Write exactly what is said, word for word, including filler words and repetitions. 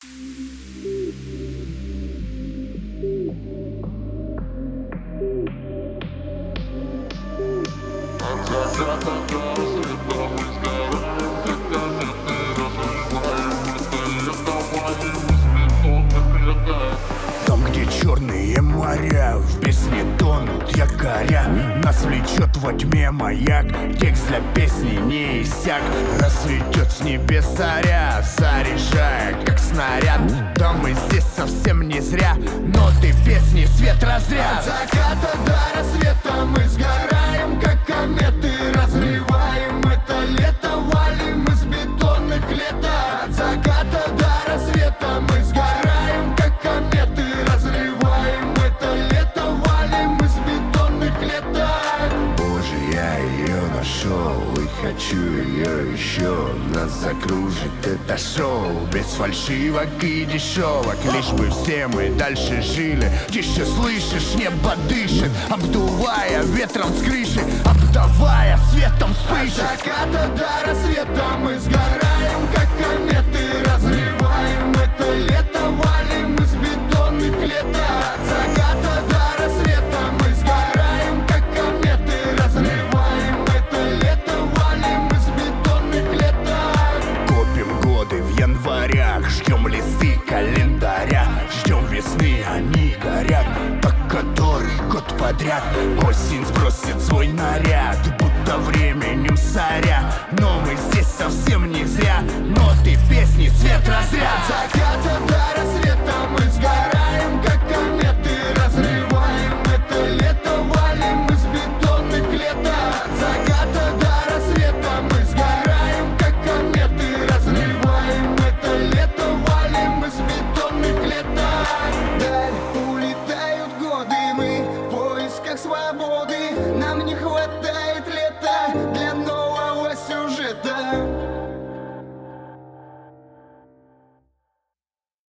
Там, где черные моря в песне тонут якоря, нас влечет во тьме маяк, текст для песни не иссяк. Расцветет с небес заря, заряжая как снаряд. Да мы здесь совсем не зря, ноты песни свет разряд. От заката до рассвета мы сгораем, как кометы, разрываем это лето, валим из бетонных лета. От заката до рассвета мы сгораем, как кометы, разрываем это лето, валим из бетонных лета. Боже, я ее нашел и хочу ее еще. Нас закружит это шоу без фальшивок и дешевок, лишь бы все мы дальше жили. Тише слышишь, небо дышит, обдувая ветром с крыши, обдавая светом вспышек. От заката до рассвета мы сгораем, как кометы, разрываем это лето, валим из бетонных лета. От заката до рассвета мы сгораем, как кометы, разрываем это лето, валим из бетонных лета. Копим годы в январях, ждем листы календаря, ждем весны, они горят, по который год подряд. Осень сбросит свой наряд, будто временем соря. Но мы здесь совсем не зря, ноты песни, цвет разряд.